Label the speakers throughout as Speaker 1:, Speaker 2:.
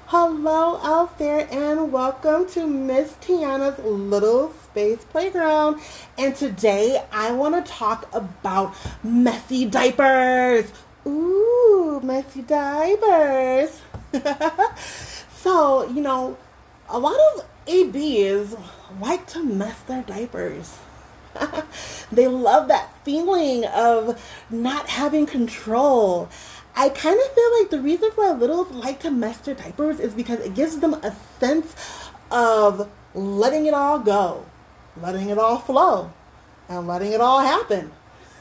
Speaker 1: Hello out there and welcome to Miss Tiana's Little Space Playground. And today I want to talk about messy diapers. Ooh, messy diapers. So, a lot of ABs like to mess their diapers. They love that feeling of not having control. I kind of feel like the reason why littles like to mess their diapers is because it gives them a sense of letting it all go, letting it all flow, and letting it all happen.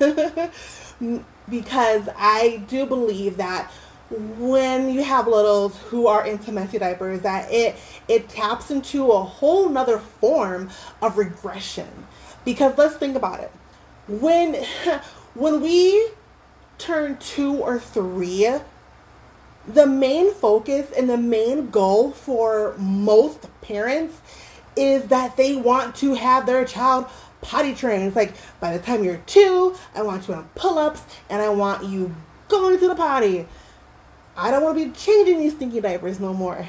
Speaker 1: Because I do believe that when you have littles who are into messy diapers, that it taps into a whole nother form of regression. Because let's think about it. When when we turn 2 or 3, the main focus and the main goal for most parents is that they want to have their child potty trained. It's like, by the time you're 2, I want you on pull-ups and I want you going to the potty. I don't want to be changing these stinky diapers no more.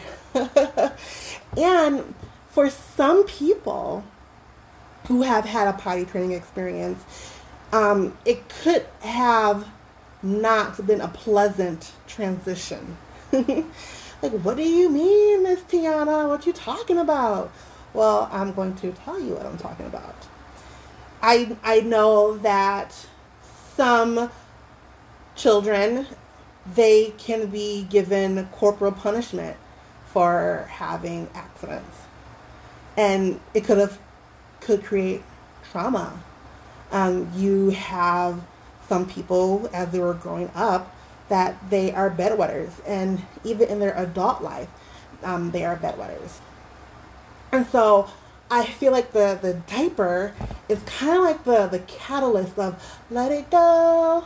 Speaker 1: And for some people who have had a potty training experience, it could have not been a pleasant transition. Like, what do you mean, Miss Tiana? What you talking about? Well, I'm going to tell you what I'm talking about. I know that some children, they can be given corporal punishment for having accidents. And it could create trauma. You have some people, as they were growing up, that they are bedwetters, and even in their adult life, they are bedwetters. And so I feel like the diaper is kind of like the catalyst of let it go,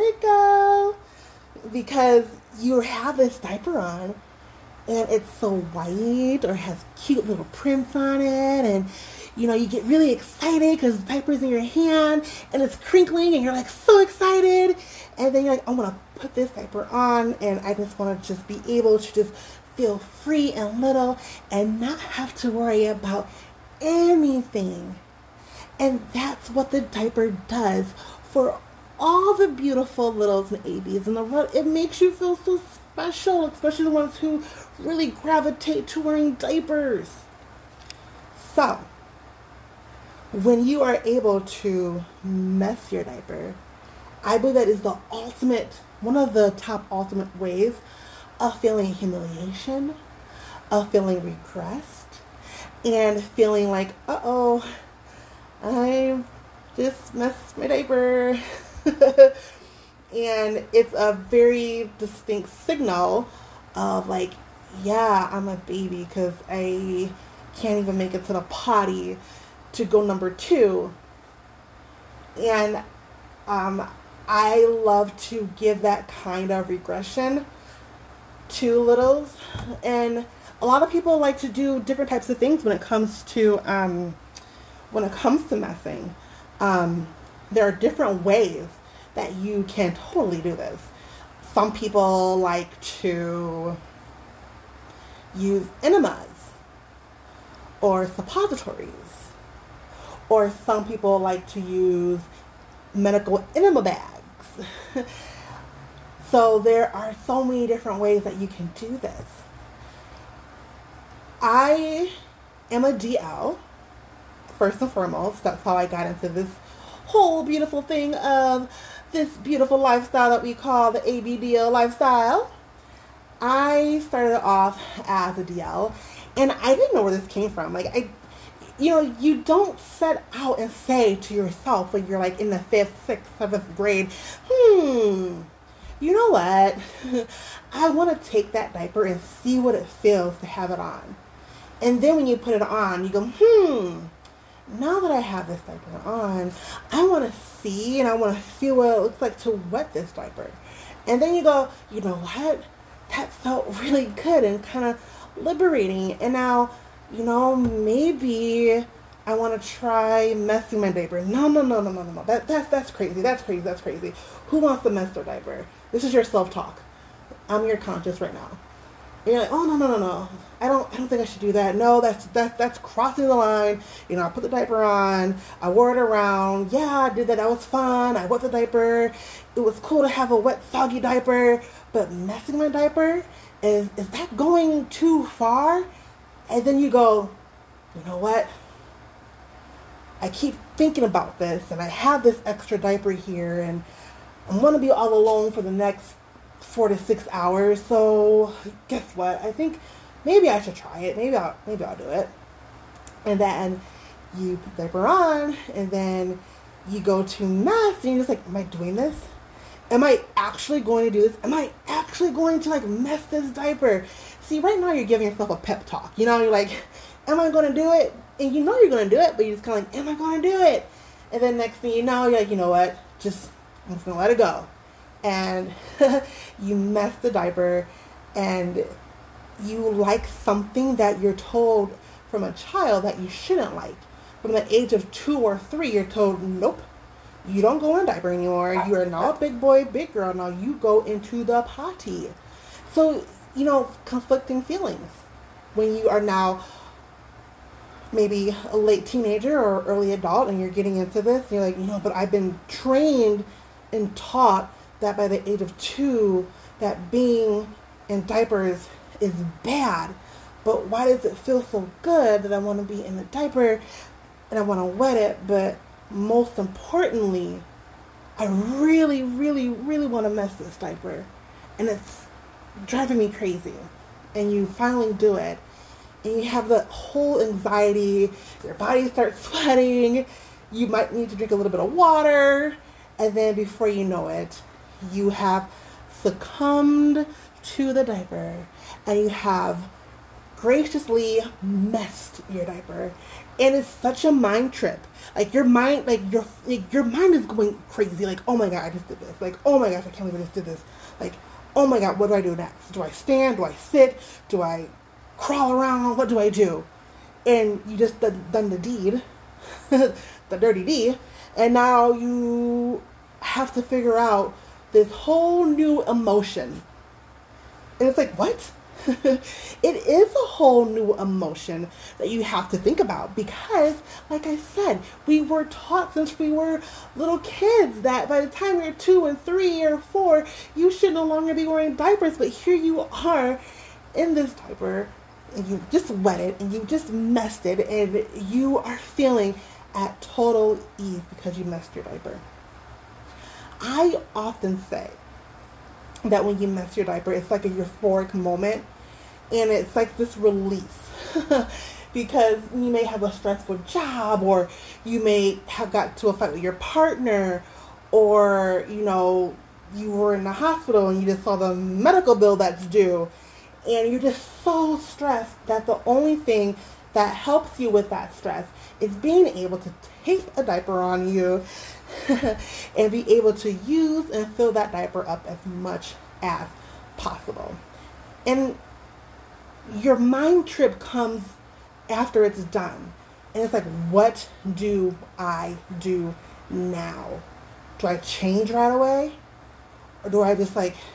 Speaker 1: because you have this diaper on, and it's so white or has cute little prints on it, and you get really excited because the diaper's in your hand and it's crinkling and you're like so excited. And then you're like, I want to put this diaper on and I just want to just be able to just feel free and little and not have to worry about anything. And that's what the diaper does for all the beautiful littles and ABs in the world. It makes you feel so special, especially the ones who really gravitate to wearing diapers. So, when you are able to mess your diaper, I believe that is one of the top ultimate ways of feeling humiliation, of feeling regressed, and feeling like, uh-oh, I just messed my diaper. And it's a very distinct signal of like, yeah, I'm a baby because I can't even make it to the potty to go number 2. And I love to give that kind of regression to littles. And a lot of people like to do different types of things when it comes to messing. There are different ways that you can totally do this. Some people like to use enemas or suppositories. Or some people like to use medical enema bags. So there are so many different ways that you can do this. I am a DL, first and foremost. That's how I got into this whole beautiful thing of this beautiful lifestyle that we call the ABDL lifestyle. I started off as a DL, and I didn't know where this came from. You don't set out and say to yourself when you're like in the 5th, 6th, 7th grade, you know what? I want to take that diaper and see what it feels to have it on. And then when you put it on, you go, now that I have this diaper on, I want to see and I want to feel what it looks like to wet this diaper. And then you go, you know what? That felt really good and kind of liberating. And now, maybe I want to try messing my diaper. No. That's crazy. That's crazy. Who wants to mess their diaper? This is your self-talk. I'm your conscious right now. And you're like, oh no, no, no, no. I don't think I should do that. No, that's crossing the line. I put the diaper on, I wore it around. Yeah, I did that. That was fun. I wet the diaper. It was cool to have a wet, soggy diaper, but messing my diaper, is that going too far? And then you go, you know what? I keep thinking about this, and I have this extra diaper here, and I'm gonna be all alone for the next 4 to 6 hours. So guess what? I think maybe I should try it. Maybe I'll do it. And then you put the diaper on, and then you go to mess, and you're just like, am I doing this? Am I actually going to do this? Am I actually going to like mess this diaper? See, right now you're giving yourself a pep talk. You're like, am I going to do it? And you know you're going to do it, but you're just kind of like, am I going to do it? And then next thing you know, you're like, you know what? I'm just going to let it go. And you mess the diaper, and you like something that you're told from a child that you shouldn't like. From the age of 2 or 3, you're told, nope, you don't go in a diaper anymore. You are now a big boy, big girl. Now you go into the potty. So, conflicting feelings. When you are now maybe a late teenager or early adult and you're getting into this, you're like, but I've been trained and taught that by the age of 2, that being in diapers is bad. But why does it feel so good that I want to be in the diaper and I want to wet it? But most importantly, I really, really, really want to mess this diaper. And it's driving me crazy. And you finally do it. And you have the whole anxiety. Your body starts sweating. You might need to drink a little bit of water. And then before you know it, you have succumbed to the diaper. And you have graciously messed your diaper. And it's such a mind trip. Like your mind, your mind is going crazy. Like, oh my God, I just did this. Like, oh my gosh, I can't believe I just did this. Like, oh my God, what do I do next? Do I stand? Do I sit? Do I crawl around? What do I do? And you just done the deed, the dirty deed. And now you have to figure out this whole new emotion. And it's like, what? It is a whole new emotion that you have to think about because, like I said, we were taught since we were little kids that by the time you're 2 and 3 or 4, you should no longer be wearing diapers. But here you are in this diaper and you just wet it and you just messed it and you are feeling at total ease because you messed your diaper. I often say that when you mess your diaper, it's like a euphoric moment. And it's like this release because you may have a stressful job or you may have got to a fight with your partner or, you were in the hospital and you just saw the medical bill that's due and you're just so stressed that the only thing that helps you with that stress is being able to tape a diaper on you and be able to use and fill that diaper up as much as possible. And your mind trip comes after it's done. And it's like, what do I do now? Do I change right away? Or do I just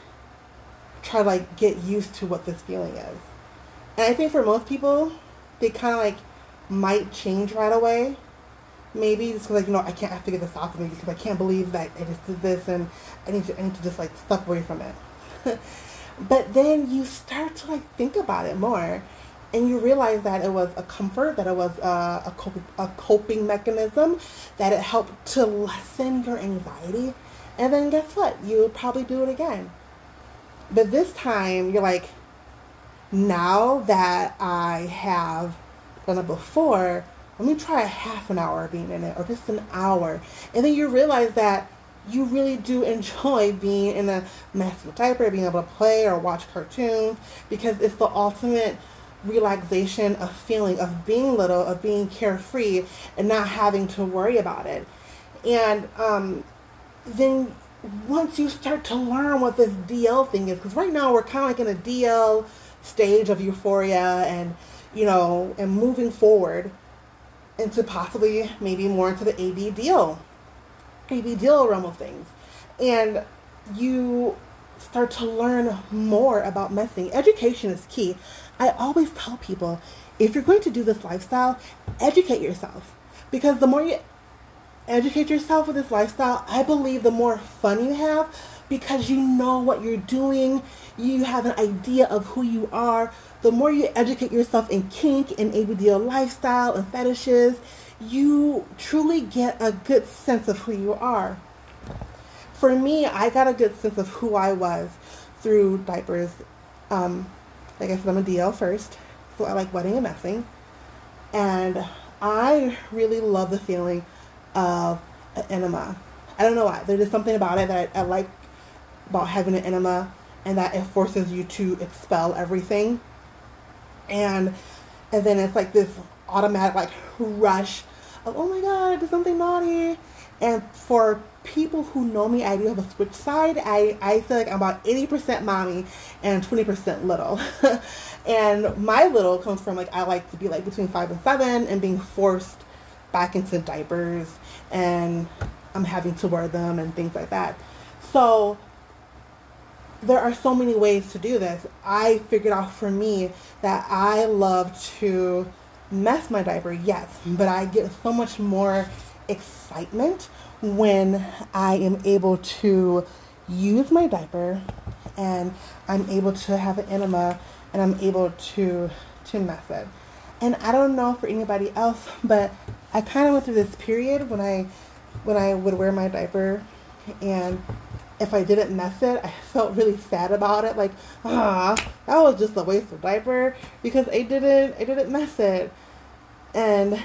Speaker 1: try to get used to what this feeling is? And I think for most people, they kind of might change right away. Maybe just because I can't figure this out for me because I can't believe that I just did this and I need to just step away from it. But then you start to think about it more and you realize that it was a comfort, that it was a coping mechanism, that it helped to lessen your anxiety. And then guess what? You would probably do it again. But this time you're like, now that I have done it before, let me try a half an hour being in it or just an hour. And then you realize that you really do enjoy being in a messy diaper, being able to play or watch cartoons, because it's the ultimate relaxation of feeling, of being little, of being carefree, and not having to worry about it. And then once you start to learn what this DL thing is, because right now we're kind of in a DL stage of euphoria and, and moving forward into possibly maybe more into the ABDL realm of things. And you start to learn more about messing. Education is key. I always tell people, if you're going to do this lifestyle, educate yourself. Because the more you educate yourself with this lifestyle, I believe the more fun you have, because you know what you're doing, you have an idea of who you are. The more you educate yourself in kink and ABDL lifestyle and fetishes, you truly get a good sense of who you are. For me, I got a good sense of who I was through diapers. Like I said, I'm a DL first, so I like wetting and messing. And I really love the feeling of an enema. I don't know why. There's just something about it that I like about having an enema, and that it forces you to expel everything. And then it's like this automatic like rush of, oh my God, I did something naughty. And for people who know me, I do have a switch side. I feel like I'm about 80% mommy and 20% little. And my little comes from like, I like to be like between 5 and 7 and being forced back into diapers, and I'm having to wear them and things like that. So there are so many ways to do this. I figured out for me that I love to mess my diaper, yes, but I get so much more excitement when I am able to use my diaper and I'm able to have an enema and I'm able to mess it. And I don't know for anybody else, but I kind of went through this period when I would wear my diaper, and if I didn't mess it, I felt really sad about it. Like, that was just a waste of diaper because I didn't mess it. And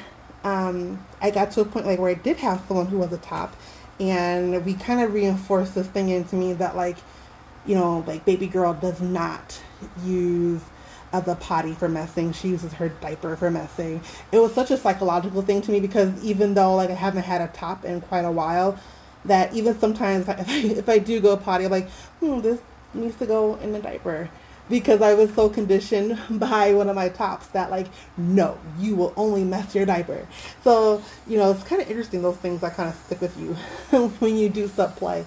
Speaker 1: I got to a point like where I did have someone who was a top, and we kind of reinforced this thing into me that like, you know, like baby girl does not use the potty for messing. She uses her diaper for messing. It was such a psychological thing to me, because even though like I haven't had a top in quite a while, that even sometimes if I do go potty, I'm like, this needs to go in the diaper, because I was so conditioned by one of my tops that like, no, you will only mess your diaper. So, you know, it's kind of interesting, those things that kind of stick with you when you do sub play.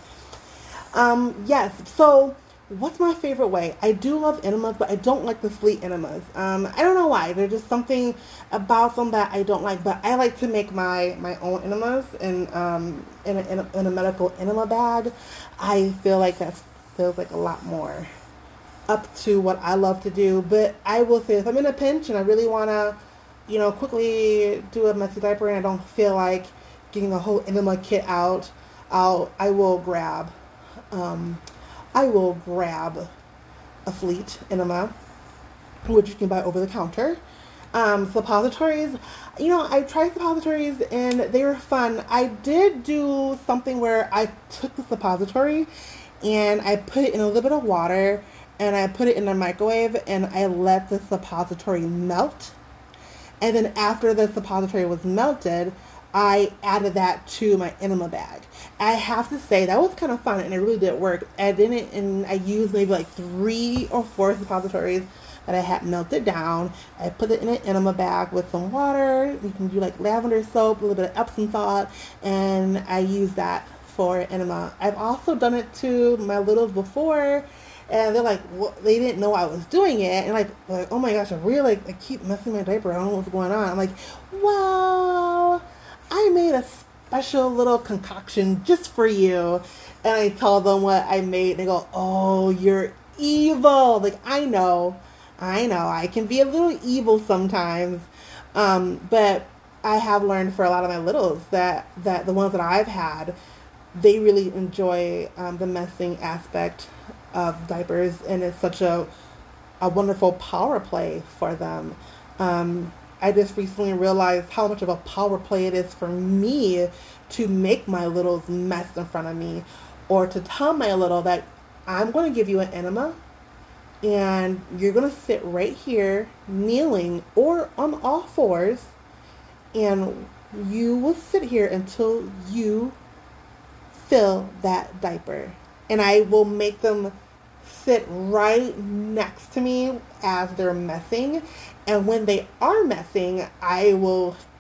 Speaker 1: Yes, so what's my favorite way? I do love enemas, but I don't like the fleet enemas. I don't know why. There's just something about them that I don't like, but I like to make my own enemas in a medical enema bag. I feel like that feels like a lot more up to what I love to do. But I will say, if I'm in a pinch and I really want to, you know, quickly do a messy diaper and I don't feel like getting the whole enema kit out, I will grab a fleet enema, which you can buy over the counter. Suppositories, you know, I tried suppositories and they were fun. I did do something where I took the suppository and I put it in a little bit of water and I put it in the microwave and I let the suppository melt. And then after the suppository was melted, I added that to my enema bag. I have to say that was kind of fun and it really did work. I used maybe like 3 or 4 suppositories that I had melted down. I put it in an enema bag with some water. You can do like lavender soap, a little bit of Epsom salt, and I use that for enema. I've also done it to my littles before, and they're like, well, they didn't know I was doing it, and like oh my gosh, I really I keep messing my diaper. I don't know what's going on. I'm like, well, I made a special little concoction just for you. And I tell them what I made. They go, oh, you're evil. Like, I know, I can be a little evil sometimes. But I have learned for a lot of my littles that the ones that I've had, they really enjoy the messing aspect of diapers. And it's such a wonderful power play for them. I just recently realized how much of a power play it is for me to make my littles mess in front of me, or to tell my little that I'm going to give you an enema and you're going to sit right here kneeling or on all fours, and you will sit here until you fill that diaper. And I will make them sit right next to me as they're messing. And when they are messing, I will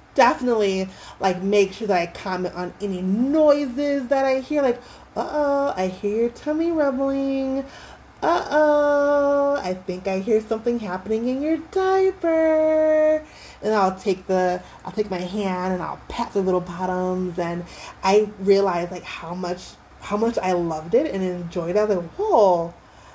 Speaker 1: definitely like make sure that I comment on any noises that I hear. Like, uh-oh, I hear your tummy rumbling. Uh-oh, I think I hear something happening in your diaper. And I'll take my hand and I'll pat the little bottoms, and I realize like how much I loved it and enjoyed it. I was like, whoa,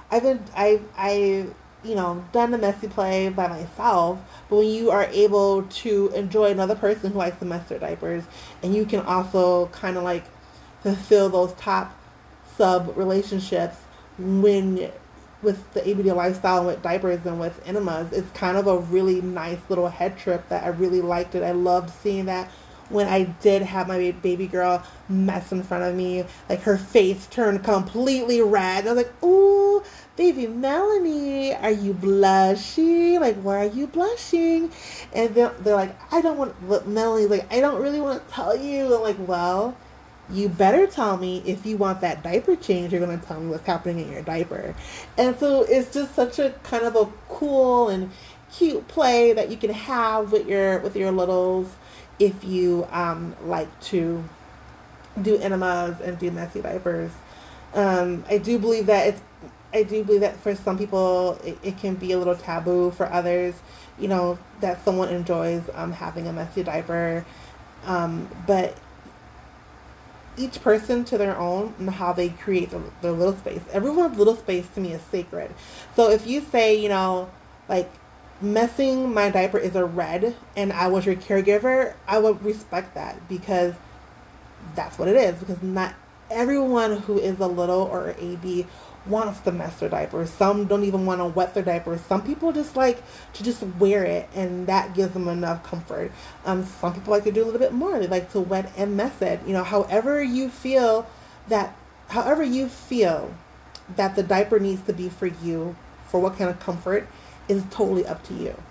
Speaker 1: I done the messy play by myself, but when you are able to enjoy another person who likes to mess their diapers, and you can also kind of like fulfill those top sub relationships when with the ABD lifestyle and with diapers and with enemas, it's kind of a really nice little head trip that I really liked it. I loved seeing that when I did have my baby girl mess in front of me, like her face turned completely red. I was like, ooh, baby Melanie, are you blushing? Like, why are you blushing? And they're like, I don't want, Melanie's like, I don't really want to tell you. I'm like, well, you better tell me if you want that diaper change. You're going to tell me what's happening in your diaper. And so it's just such a kind of a cool and cute play that you can have with your littles if you like to do enemas and do messy diapers. I do believe that for some people it can be a little taboo. For others, that someone enjoys having a messy diaper. But each person to their own and how they create their little space. Everyone's little space to me is sacred. So if you say, like, messing my diaper is a red and I was your caregiver, I would respect that, because that's what it is. Because not everyone who is a little or AB wants to mess their diapers. Some don't even want to wet their diapers. Some people just like to just wear it, and that gives them enough comfort. Some people like to do a little bit more. They like to wet and mess it. However you feel that the diaper needs to be for you, for what kind of comfort, is totally up to you.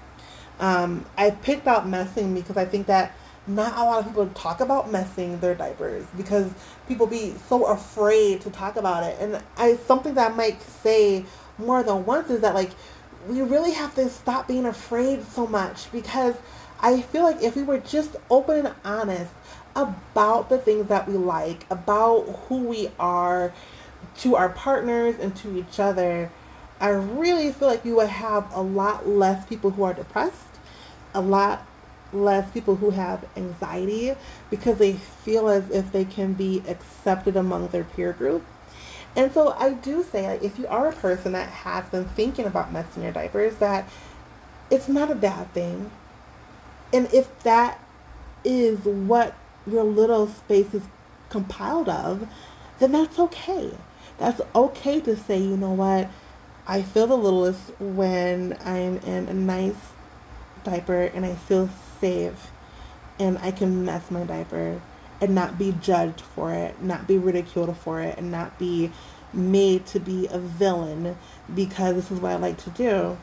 Speaker 1: I picked out messing because I think that not a lot of people talk about messing their diapers because people be so afraid to talk about it. And something that I might say more than once is that, like, we really have to stop being afraid so much, because I feel like if we were just open and honest about the things that we like, about who we are to our partners and to each other, I really feel like we would have a lot less people who are depressed, a lot less people who have anxiety, because they feel as if they can be accepted among their peer group. And so I do say, like, if you are a person that has been thinking about messing your diapers, that it's not a bad thing. And if that is what your little space is compiled of, then that's okay. That's okay to say, you know what, I feel the littlest when I'm in a nice diaper and I feel safe and I can mess my diaper and not be judged for it, not be ridiculed for it, and not be made to be a villain because this is what I like to do.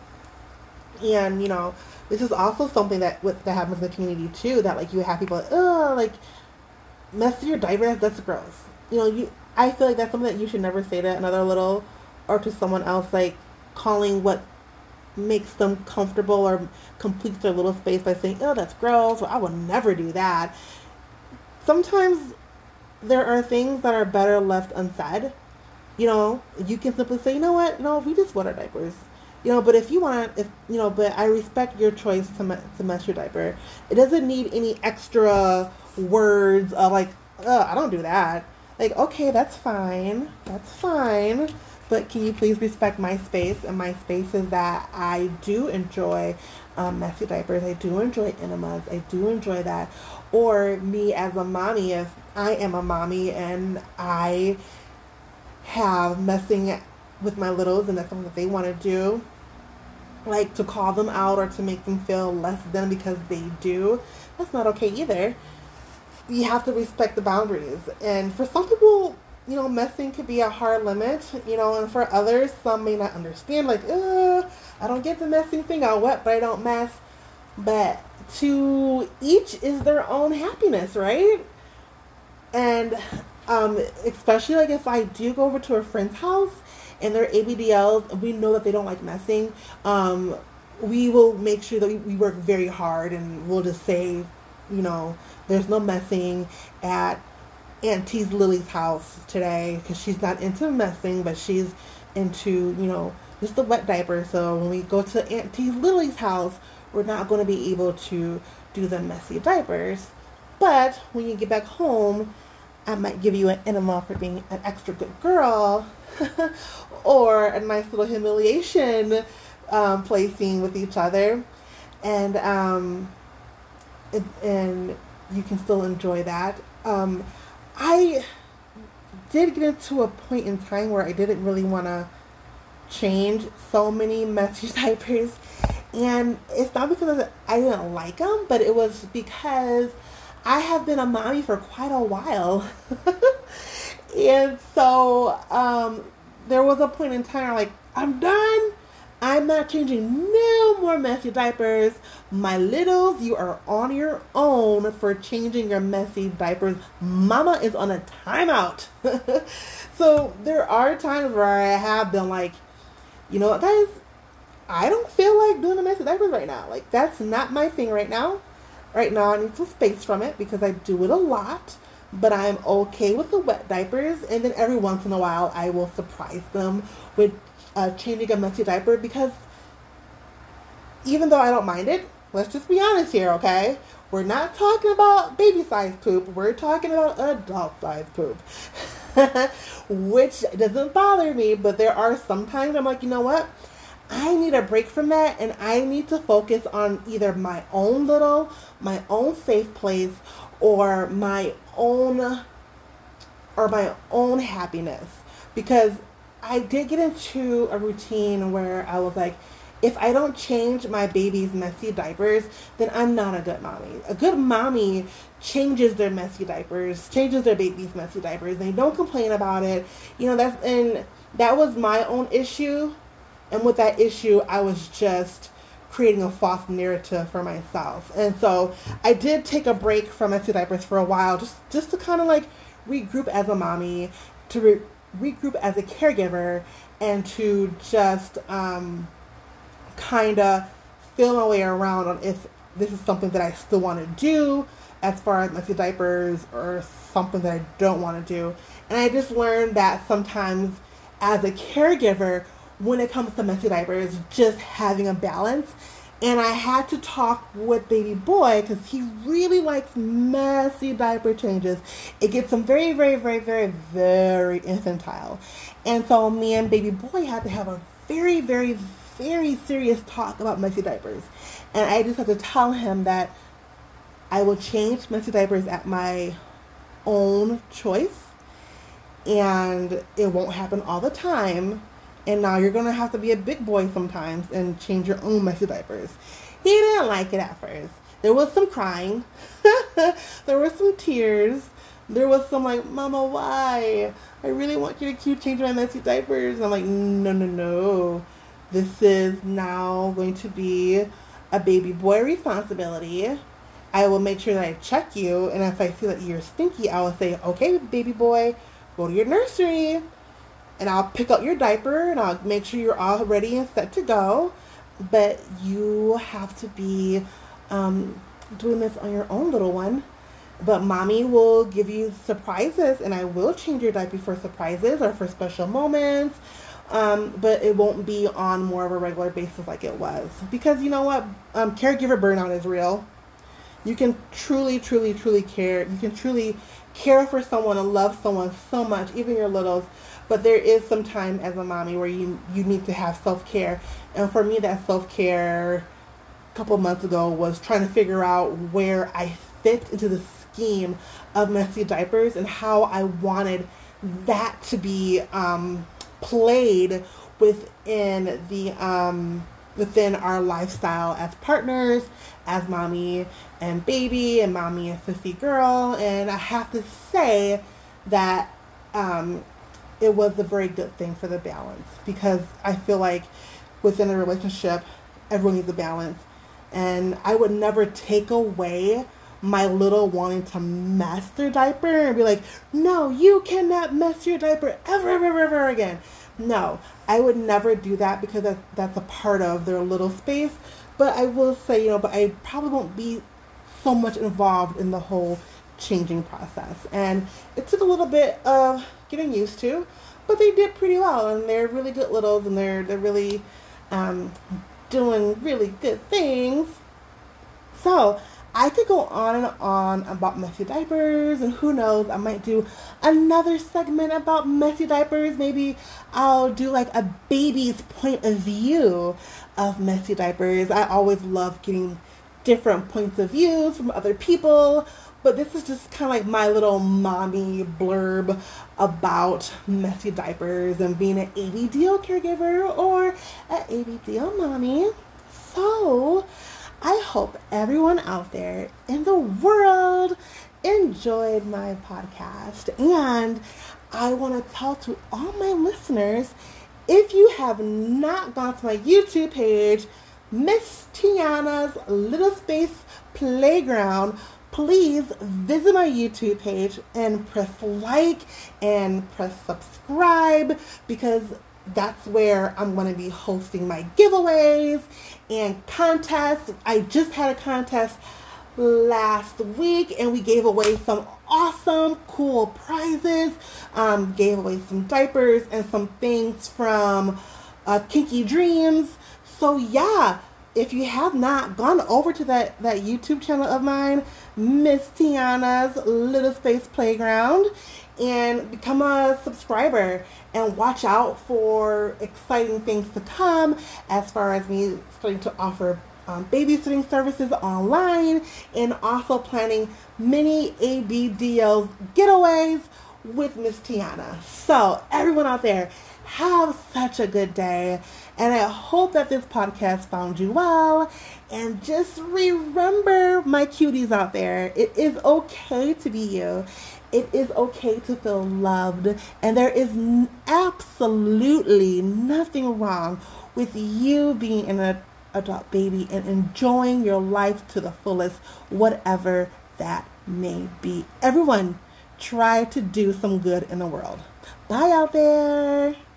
Speaker 1: And this is also something that happens in the community too, that like you have people like, oh, like, mess your diaper, that's gross. I feel like that's something that you should never say to another little or to someone else, like calling what makes them comfortable or completes their little space by saying, oh, that's gross, or I would never do that. Sometimes there are things that are better left unsaid. You can simply say, you know what, no, we just wet our diapers. But if you want, but I respect your choice to mess your diaper. It doesn't need any extra words of like, oh, I don't do that. Like, okay, that's fine. But can you please respect my space? And my space is that I do enjoy messy diapers. I do enjoy enemas. I do enjoy that. Or me as a mommy, if I am a mommy and I have messing with my littles and that's something that they want to do, like to call them out or to make them feel less than because they do, that's not okay either. You have to respect the boundaries. And for some people, messing could be a hard limit, and for others, some may not understand, like, I don't get the messing thing, I'll wet, but I don't mess. But to each is their own happiness, right? And especially like if I do go over to a friend's house and they're ABDLs, and we know that they don't like messing, we will make sure that we work very hard, and we'll just say, there's no messing at Auntie's Lily's house today because she's not into messing, but she's into, just the wet diaper. So when we go to Auntie's Lily's house, we're not going to be able to do the messy diapers. But when you get back home, I might give you an enema for being an extra good girl or a nice little humiliation placing with each other. And and you can still enjoy that. I did get into a point in time where I didn't really want to change so many messy diapers. And it's not because I didn't like them, but it was because I have been a mommy for quite a while. And so there was a point in time where I'm done. I'm not changing no more messy diapers. My littles, you are on your own for changing your messy diapers. Mama is on a timeout. So there are times where I have been like, you know what, guys? I don't feel like doing the messy diapers right now. That's not my thing right now. Right now, I need some space from it because I do it a lot. But I'm okay with the wet diapers. And then every once in a while, I will surprise them with changing a messy diaper because even though I don't mind it, let's just be honest here, okay? We're not talking about baby-sized poop. We're talking about adult-sized poop. Which doesn't bother me, but there are some times I'm like, you know what? I need a break from that, and I need to focus on either my own safe place, or my own happiness. Because I did get into a routine where I was like, if I don't change my baby's messy diapers, then I'm not a good mommy. A good mommy changes their messy diapers, changes their baby's messy diapers. They don't complain about it. That was my own issue. And with that issue, I was just creating a false narrative for myself. And so I did take a break from messy diapers for a while, just to kind of regroup as a mommy, to regroup as a caregiver, and to just kind of feel my way around on if this is something that I still want to do as far as messy diapers, or something that I don't want to do. And I just learned that sometimes as a caregiver, when it comes to messy diapers, just having a balance. And I had to talk with baby boy because he really likes messy diaper changes. It gets him very, very, very, very, very infantile. And so me and baby boy had to have a very, very, very serious talk about messy diapers. And I just had to tell him that I will change messy diapers at my own choice. And it won't happen all the time. And now you're going to have to be a big boy sometimes and change your own messy diapers. He didn't like it at first. There was some crying. There were some tears. There was some Mama, why? I really want you to keep changing my messy diapers. And I'm like, no. This is now going to be a baby boy responsibility. I will make sure that I check you. And if I feel that you're stinky, I will say, okay, baby boy, go to your nursery. And I'll pick up your diaper, and I'll make sure you're all ready and set to go. But you have to be doing this on your own, little one. But mommy will give you surprises, and I will change your diaper for surprises or for special moments. But it won't be on more of a regular basis like it was. Because you know what? Caregiver burnout is real. You can truly, truly, truly care. You can truly care for someone and love someone so much, even your littles. But there is some time as a mommy where you need to have self-care. And for me, that self-care a couple of months ago was trying to figure out where I fit into the scheme of messy diapers and how I wanted that to be played within within our lifestyle as partners, as mommy and baby, and mommy and sissy girl. And I have to say that it was a very good thing for the balance, because I feel like within a relationship, everyone needs a balance. And I would never take away my little wanting to mess their diaper and be like, no, you cannot mess your diaper ever again. No, I would never do that, because that's a part of their little space. But I will say, but I probably won't be so much involved in the whole changing process. And it took a little bit of getting used to, but they did pretty well, and they're really good littles, and they're really doing really good things. So I could go on and on about messy diapers, and who knows, I might do another segment about messy diapers. Maybe I'll do like a baby's point of view of messy diapers. I always love getting different points of views from other people, but this is just kind of like my little mommy blurb about messy diapers and being an ABDO caregiver or an ABDO mommy. So I hope everyone out there in the world enjoyed my podcast. And I want to tell to all my listeners, if you have not gone to my YouTube page, Miss Tiana's Little Space Playground, please visit my YouTube page and press like and press subscribe, because that's where I'm going to be hosting my giveaways and contests. I just had a contest last week and we gave away some awesome, cool prizes. Gave away some diapers and some things from Kinky Dreams. So yeah, if you have not gone over to that YouTube channel of mine, Miss Tiana's Little Space Playground, and become a subscriber and watch out for exciting things to come as far as me starting to offer babysitting services online, and also planning mini ABDO getaways with Miss Tiana. So everyone out there, have such a good day, and I hope that this podcast found you well. And just remember, my cuties out there, it is okay to be you. It is okay to feel loved, and there is absolutely nothing wrong with you being an adult baby and enjoying your life to the fullest, whatever that may be. Everyone, try to do some good in the world. Bye out there.